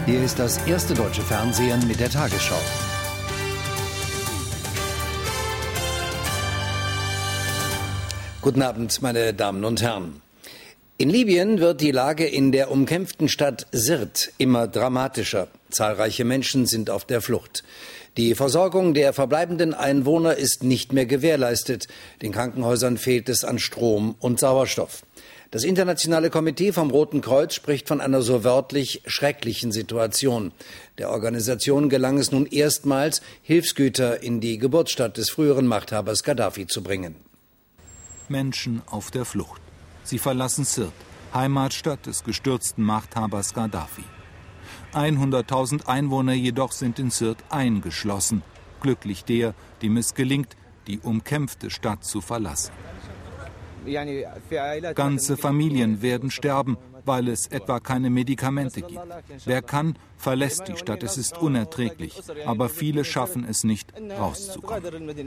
Hier ist das erste deutsche Fernsehen mit der Tagesschau. Guten Abend, meine Damen und Herren. In Libyen wird die Lage in der umkämpften Stadt Sirte immer dramatischer. Zahlreiche Menschen sind auf der Flucht. Die Versorgung der verbleibenden Einwohner ist nicht mehr gewährleistet. Den Krankenhäusern fehlt es an Strom und Sauerstoff. Das internationale Komitee vom Roten Kreuz spricht von einer so wörtlich schrecklichen Situation. Der Organisation gelang es nun erstmals, Hilfsgüter in die Geburtsstadt des früheren Machthabers Gaddafi zu bringen. Menschen auf der Flucht. Sie verlassen Sirte, Heimatstadt des gestürzten Machthabers Gaddafi. 100.000 Einwohner jedoch sind in Sirte eingeschlossen. Glücklich der, dem es gelingt, die umkämpfte Stadt zu verlassen. Ganze Familien werden sterben, weil es etwa keine Medikamente gibt. Wer kann, verlässt die Stadt. Es ist unerträglich. Aber viele schaffen es nicht, rauszukommen.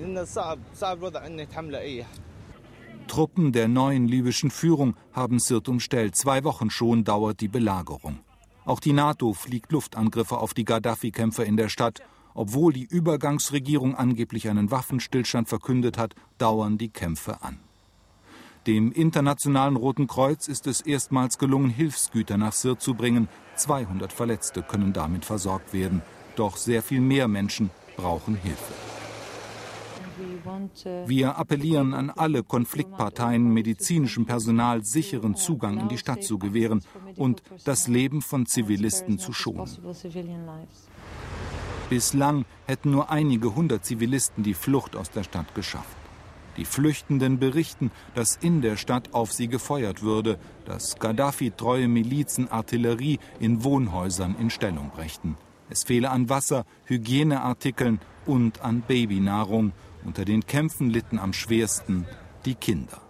Truppen der neuen libyschen Führung haben Sirte umstellt. 2 Wochen schon dauert die Belagerung. Auch die NATO fliegt Luftangriffe auf die Gaddafi-Kämpfer in der Stadt. Obwohl die Übergangsregierung angeblich einen Waffenstillstand verkündet hat, dauern die Kämpfe an. Dem Internationalen Roten Kreuz ist es erstmals gelungen, Hilfsgüter nach Sirte zu bringen. 200 Verletzte können damit versorgt werden. Doch sehr viel mehr Menschen brauchen Hilfe. Wir appellieren an alle Konfliktparteien, medizinischem Personal sicheren Zugang in die Stadt zu gewähren und das Leben von Zivilisten zu schonen. Bislang hätten nur einige 100 Zivilisten die Flucht aus der Stadt geschafft. Die Flüchtenden berichten, dass in der Stadt auf sie gefeuert würde, dass Gaddafi-treue Milizen Artillerie in Wohnhäusern in Stellung brächten. Es fehle an Wasser, Hygieneartikeln und an Babynahrung. Unter den Kämpfen litten am schwersten die Kinder.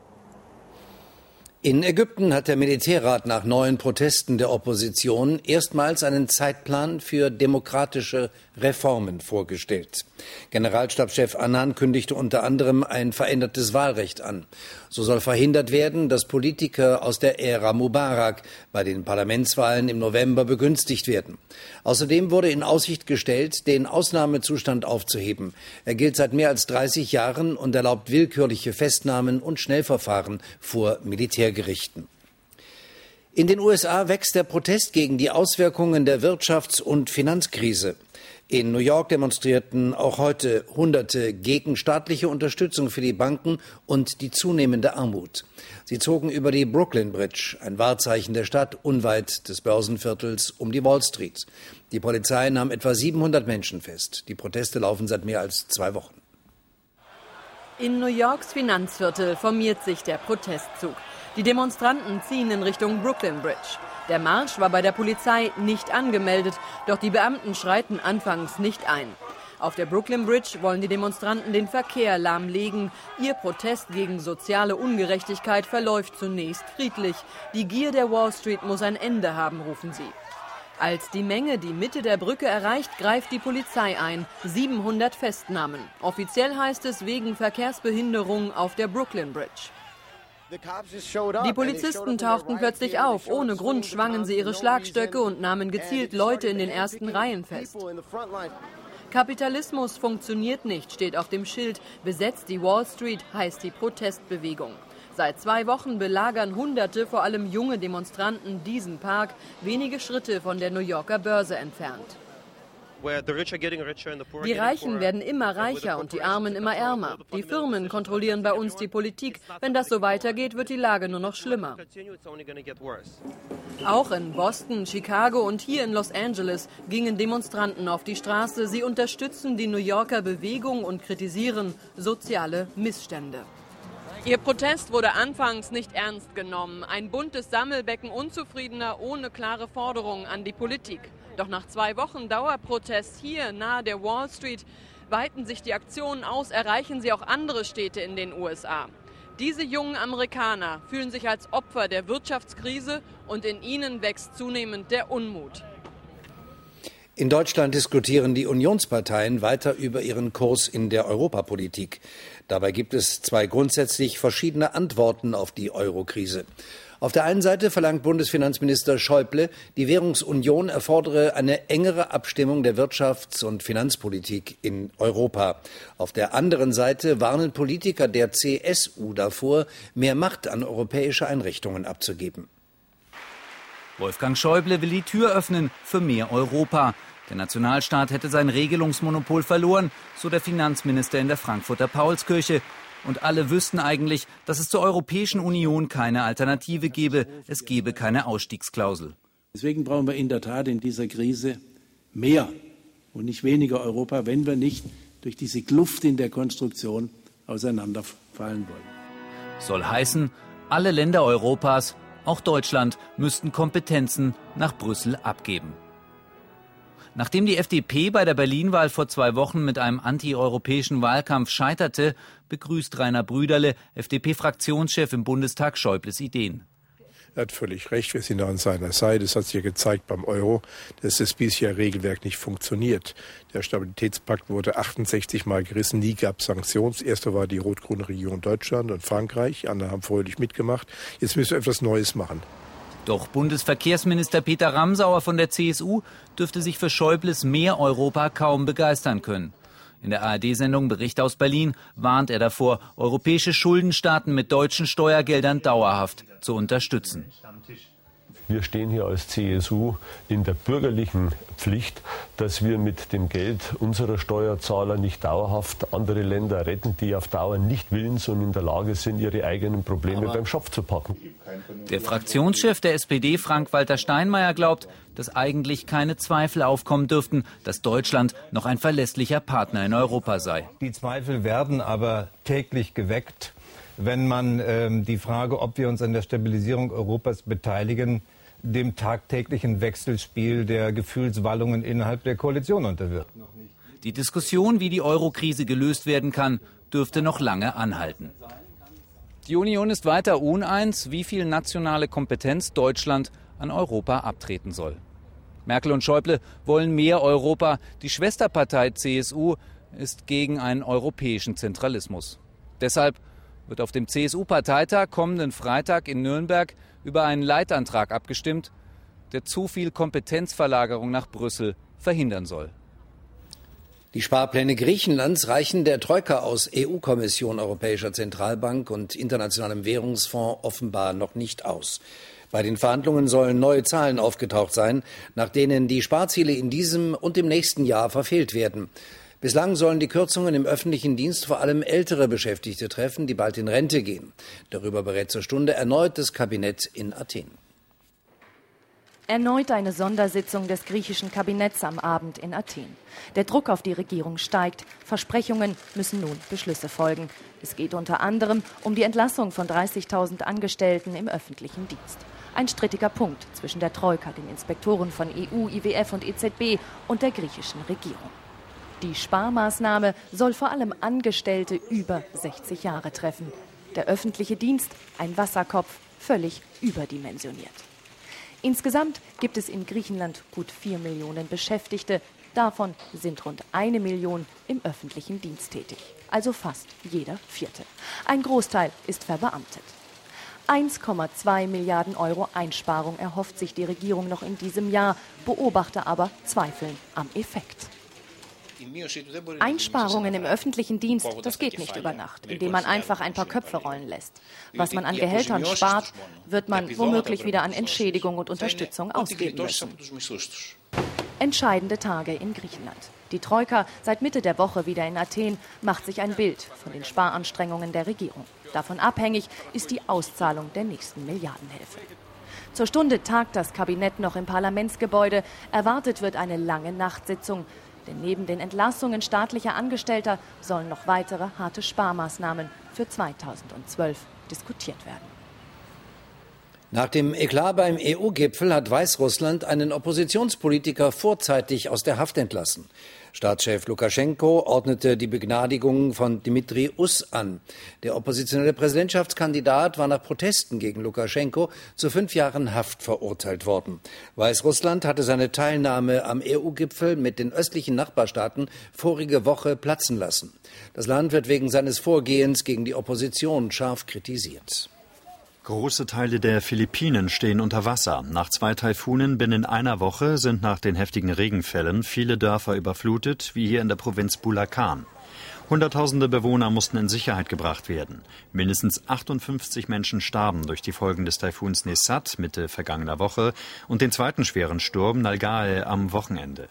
In Ägypten hat der Militärrat nach neuen Protesten der Opposition erstmals einen Zeitplan für demokratische Reformen vorgestellt. Generalstabschef Annan kündigte unter anderem ein verändertes Wahlrecht an. So soll verhindert werden, dass Politiker aus der Ära Mubarak bei den Parlamentswahlen im November begünstigt werden. Außerdem wurde in Aussicht gestellt, den Ausnahmezustand aufzuheben. Er gilt seit mehr als 30 Jahren und erlaubt willkürliche Festnahmen und Schnellverfahren vor Militärgerichten. In den USA wächst der Protest gegen die Auswirkungen der Wirtschafts- und Finanzkrise. In New York demonstrierten auch heute Hunderte gegen staatliche Unterstützung für die Banken und die zunehmende Armut. Sie zogen über die Brooklyn Bridge, ein Wahrzeichen der Stadt unweit des Börsenviertels um die Wall Street. Die Polizei nahm etwa 700 Menschen fest. Die Proteste laufen seit mehr als 2 Wochen. In New Yorks Finanzviertel formiert sich der Protestzug. Die Demonstranten ziehen in Richtung Brooklyn Bridge. Der Marsch war bei der Polizei nicht angemeldet, doch die Beamten schreiten anfangs nicht ein. Auf der Brooklyn Bridge wollen die Demonstranten den Verkehr lahmlegen. Ihr Protest gegen soziale Ungerechtigkeit verläuft zunächst friedlich. Die Gier der Wall Street muss ein Ende haben, rufen sie. Als die Menge die Mitte der Brücke erreicht, greift die Polizei ein. 700 Festnahmen. Offiziell heißt es wegen Verkehrsbehinderung auf der Brooklyn Bridge. Die Polizisten tauchten plötzlich auf. Ohne Grund schwangen sie ihre Schlagstöcke und nahmen gezielt Leute in den ersten Reihen fest. Kapitalismus funktioniert nicht, steht auf dem Schild. Besetzt die Wall Street, heißt die Protestbewegung. Seit 2 Wochen belagern Hunderte, vor allem junge Demonstranten, diesen Park, wenige Schritte von der New Yorker Börse entfernt. Die Reichen werden immer reicher und die Armen immer ärmer. Die Firmen kontrollieren bei uns die Politik. Wenn das so weitergeht, wird die Lage nur noch schlimmer. Auch in Boston, Chicago und hier in Los Angeles gingen Demonstranten auf die Straße. Sie unterstützen die New Yorker Bewegung und kritisieren soziale Missstände. Ihr Protest wurde anfangs nicht ernst genommen. Ein buntes Sammelbecken Unzufriedener ohne klare Forderungen an die Politik. Doch nach 2 Wochen Dauerprotest hier nahe der Wall Street weiten sich die Aktionen aus, erreichen sie auch andere Städte in den USA. Diese jungen Amerikaner fühlen sich als Opfer der Wirtschaftskrise und in ihnen wächst zunehmend der Unmut. In Deutschland diskutieren die Unionsparteien weiter über ihren Kurs in der Europapolitik. Dabei gibt es 2 grundsätzlich verschiedene Antworten auf die Eurokrise. Auf der einen Seite verlangt Bundesfinanzminister Schäuble, die Währungsunion erfordere eine engere Abstimmung der Wirtschafts- und Finanzpolitik in Europa. Auf der anderen Seite warnen Politiker der CSU davor, mehr Macht an europäische Einrichtungen abzugeben. Wolfgang Schäuble will die Tür öffnen für mehr Europa. Der Nationalstaat hätte sein Regelungsmonopol verloren, so der Finanzminister in der Frankfurter Paulskirche. Und alle wüssten eigentlich, dass es zur Europäischen Union keine Alternative gebe. Es gebe keine Ausstiegsklausel. Deswegen brauchen wir in der Tat in dieser Krise mehr und nicht weniger Europa, wenn wir nicht durch diese Kluft in der Konstruktion auseinanderfallen wollen. Soll heißen, alle Länder Europas, auch Deutschland, müssten Kompetenzen nach Brüssel abgeben. Nachdem die FDP bei der Berlin-Wahl vor 2 Wochen mit einem antieuropäischen Wahlkampf scheiterte, begrüßt Rainer Brüderle, FDP-Fraktionschef im Bundestag, Schäubles Ideen. Er hat völlig recht, wir sind an seiner Seite. Es hat sich ja gezeigt beim Euro, dass das bisher Regelwerk nicht funktioniert. Der Stabilitätspakt wurde 68 Mal gerissen, nie gab es Sanktionen. Das erste war die rot-grüne Regierung Deutschland und Frankreich, andere haben fröhlich mitgemacht. Jetzt müssen wir etwas Neues machen. Doch Bundesverkehrsminister Peter Ramsauer von der CSU dürfte sich für Schäubles mehr Europa kaum begeistern können. In der ARD-Sendung Bericht aus Berlin warnt er davor, europäische Schuldenstaaten mit deutschen Steuergeldern dauerhaft zu unterstützen. Wir stehen hier als CSU in der bürgerlichen Pflicht, dass wir mit dem Geld unserer Steuerzahler nicht dauerhaft andere Länder retten, die auf Dauer nicht willens und in der Lage sind, ihre eigenen Probleme beim Schopf zu packen. Der Fraktionschef der SPD, Frank-Walter Steinmeier, glaubt, dass eigentlich keine Zweifel aufkommen dürften, dass Deutschland noch ein verlässlicher Partner in Europa sei. Die Zweifel werden aber täglich geweckt, wenn man die Frage, ob wir uns an der Stabilisierung Europas beteiligen, dem tagtäglichen Wechselspiel der Gefühlswallungen innerhalb der Koalition unterwirft. Die Diskussion, wie die Euro-Krise gelöst werden kann, dürfte noch lange anhalten. Die Union ist weiter uneins, wie viel nationale Kompetenz Deutschland an Europa abtreten soll. Merkel und Schäuble wollen mehr Europa. Die Schwesterpartei CSU ist gegen einen europäischen Zentralismus. Deshalb wird auf dem CSU-Parteitag kommenden Freitag in Nürnberg über einen Leitantrag abgestimmt, der zu viel Kompetenzverlagerung nach Brüssel verhindern soll. Die Sparpläne Griechenlands reichen der Troika aus EU-Kommission, Europäischer Zentralbank und Internationalem Währungsfonds offenbar noch nicht aus. Bei den Verhandlungen sollen neue Zahlen aufgetaucht sein, nach denen die Sparziele in diesem und im nächsten Jahr verfehlt werden. Bislang sollen die Kürzungen im öffentlichen Dienst vor allem ältere Beschäftigte treffen, die bald in Rente gehen. Darüber berät zur Stunde erneut das Kabinett in Athen. Erneut eine Sondersitzung des griechischen Kabinetts am Abend in Athen. Der Druck auf die Regierung steigt. Versprechungen müssen nun Beschlüsse folgen. Es geht unter anderem um die Entlassung von 30.000 Angestellten im öffentlichen Dienst. Ein strittiger Punkt zwischen der Troika, den Inspektoren von EU, IWF und EZB und der griechischen Regierung. Die Sparmaßnahme soll vor allem Angestellte über 60 Jahre treffen. Der öffentliche Dienst, ein Wasserkopf, völlig überdimensioniert. Insgesamt gibt es in Griechenland gut 4 Millionen Beschäftigte. Davon sind rund 1 Million im öffentlichen Dienst tätig. Also fast jeder Vierte. Ein Großteil ist verbeamtet. 1,2 Milliarden Euro Einsparung erhofft sich die Regierung noch in diesem Jahr. Beobachter aber zweifeln am Effekt. Einsparungen im öffentlichen Dienst, das geht nicht über Nacht, indem man einfach ein paar Köpfe rollen lässt. Was man an Gehältern spart, wird man womöglich wieder an Entschädigung und Unterstützung ausgeben müssen. Entscheidende Tage in Griechenland. Die Troika, seit Mitte der Woche wieder in Athen, macht sich ein Bild von den Sparanstrengungen der Regierung. Davon abhängig ist die Auszahlung der nächsten Milliardenhilfe. Zur Stunde tagt das Kabinett noch im Parlamentsgebäude. Erwartet wird eine lange Nachtsitzung. Denn neben den Entlassungen staatlicher Angestellter sollen noch weitere harte Sparmaßnahmen für 2012 diskutiert werden. Nach dem Eklat beim EU-Gipfel hat Weißrussland einen Oppositionspolitiker vorzeitig aus der Haft entlassen. Staatschef Lukaschenko ordnete die Begnadigung von Dmitri Us an. Der oppositionelle Präsidentschaftskandidat war nach Protesten gegen Lukaschenko zu 5 Jahren Haft verurteilt worden. Weißrussland hatte seine Teilnahme am EU-Gipfel mit den östlichen Nachbarstaaten vorige Woche platzen lassen. Das Land wird wegen seines Vorgehens gegen die Opposition scharf kritisiert. Große Teile der Philippinen stehen unter Wasser. Nach 2 Taifunen binnen einer Woche sind nach den heftigen Regenfällen viele Dörfer überflutet, wie hier in der Provinz Bulacan. Hunderttausende Bewohner mussten in Sicherheit gebracht werden. Mindestens 58 Menschen starben durch die Folgen des Taifuns Nesat Mitte vergangener Woche und den zweiten schweren Sturm Nalgae am Wochenende.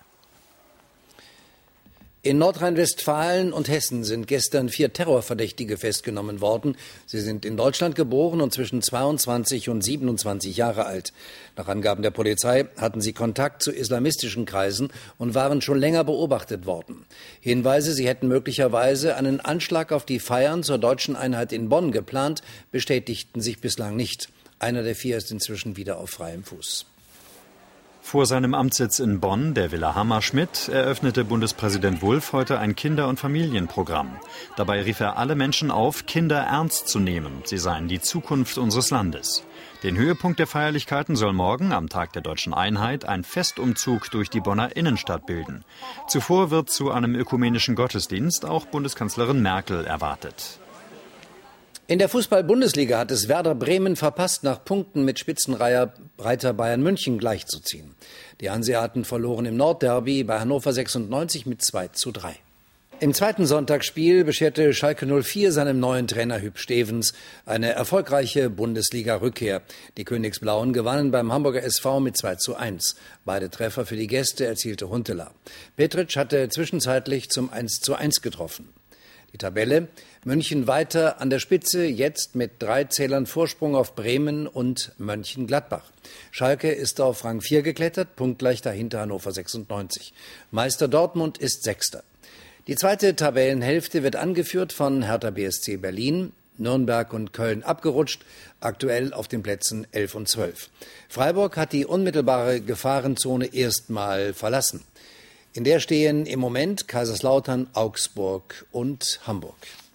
In Nordrhein-Westfalen und Hessen sind gestern 4 Terrorverdächtige festgenommen worden. Sie sind in Deutschland geboren und zwischen 22 und 27 Jahre alt. Nach Angaben der Polizei hatten sie Kontakt zu islamistischen Kreisen und waren schon länger beobachtet worden. Hinweise, sie hätten möglicherweise einen Anschlag auf die Feiern zur deutschen Einheit in Bonn geplant, bestätigten sich bislang nicht. Einer der 4 ist inzwischen wieder auf freiem Fuß. Vor seinem Amtssitz in Bonn, der Villa Hammerschmidt, eröffnete Bundespräsident Wulff heute ein Kinder- und Familienprogramm. Dabei rief er alle Menschen auf, Kinder ernst zu nehmen. Sie seien die Zukunft unseres Landes. Den Höhepunkt der Feierlichkeiten soll morgen, am Tag der deutschen Einheit, ein Festumzug durch die Bonner Innenstadt bilden. Zuvor wird zu einem ökumenischen Gottesdienst auch Bundeskanzlerin Merkel erwartet. In der Fußball-Bundesliga hat es Werder Bremen verpasst, nach Punkten mit Spitzenreiter Bayern München gleichzuziehen. Die Hanseaten verloren im Nordderby bei Hannover 96 mit 2:3. Im zweiten Sonntagsspiel bescherte Schalke 04 seinem neuen Trainer Hüb Stevens eine erfolgreiche Bundesliga-Rückkehr. Die Königsblauen gewannen beim Hamburger SV mit 2:1. Beide Treffer für die Gäste erzielte Huntelaar. Petric hatte zwischenzeitlich zum 1:1 getroffen. Die Tabelle: München weiter an der Spitze, jetzt mit 3 Zählern Vorsprung auf Bremen und Mönchengladbach. Schalke ist auf Rang 4 geklettert, punktgleich dahinter Hannover 96. Meister Dortmund ist Sechster. Die zweite Tabellenhälfte wird angeführt von Hertha BSC Berlin, Nürnberg und Köln abgerutscht, aktuell auf den Plätzen 11 und 12. Freiburg hat die unmittelbare Gefahrenzone erstmal verlassen. In der stehen im Moment Kaiserslautern, Augsburg und Hamburg.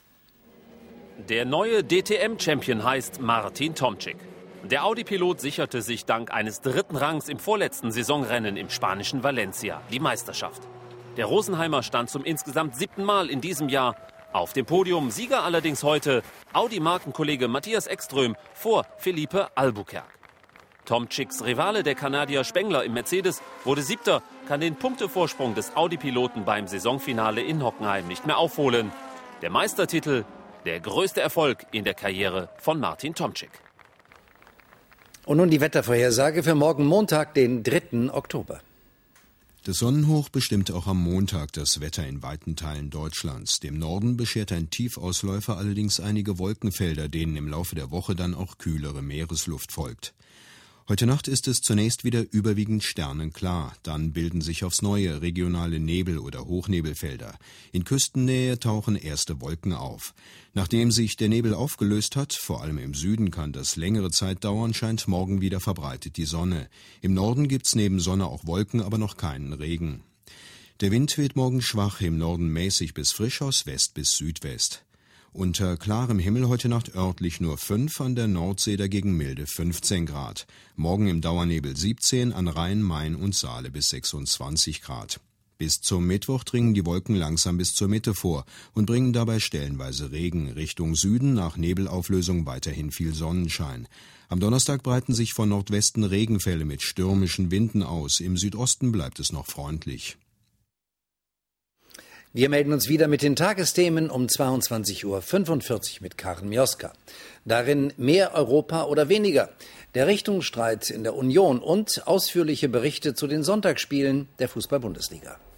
Der neue DTM-Champion heißt Martin Tomczyk. Der Audi-Pilot sicherte sich dank eines 3. Rangs im vorletzten Saisonrennen im spanischen Valencia die Meisterschaft. Der Rosenheimer stand zum insgesamt 7. Mal in diesem Jahr auf dem Podium. Sieger allerdings heute Audi-Markenkollege Matthias Ekström vor Felipe Albuquerque. Tomczyks Rivale, der Kanadier Spengler im Mercedes, wurde 7., kann den Punktevorsprung des Audi-Piloten beim Saisonfinale in Hockenheim nicht mehr aufholen. Der Meistertitel, der größte Erfolg in der Karriere von Martin Tomczyk. Und nun die Wettervorhersage für morgen Montag, den 3. Oktober. Das Sonnenhoch bestimmt auch am Montag das Wetter in weiten Teilen Deutschlands. Dem Norden beschert ein Tiefausläufer allerdings einige Wolkenfelder, denen im Laufe der Woche dann auch kühlere Meeresluft folgt. Heute Nacht ist es zunächst wieder überwiegend sternenklar. Dann bilden sich aufs Neue regionale Nebel- oder Hochnebelfelder. In Küstennähe tauchen erste Wolken auf. Nachdem sich der Nebel aufgelöst hat, vor allem im Süden kann das längere Zeit dauern, scheint morgen wieder verbreitet die Sonne. Im Norden gibt's neben Sonne auch Wolken, aber noch keinen Regen. Der Wind weht morgen schwach, im Norden mäßig bis frisch aus West bis Südwest. Unter klarem Himmel heute Nacht örtlich nur 5, an der Nordsee dagegen milde 15 Grad. Morgen im Dauernebel 17, an Rhein, Main und Saale bis 26 Grad. Bis zum Mittwoch dringen die Wolken langsam bis zur Mitte vor und bringen dabei stellenweise Regen. Richtung Süden nach Nebelauflösung weiterhin viel Sonnenschein. Am Donnerstag breiten sich von Nordwesten Regenfälle mit stürmischen Winden aus. Im Südosten bleibt es noch freundlich. Wir melden uns wieder mit den Tagesthemen um 22:45 Uhr mit Karen Mioska. Darin mehr Europa oder weniger, der Richtungsstreit in der Union und ausführliche Berichte zu den Sonntagsspielen der Fußball-Bundesliga.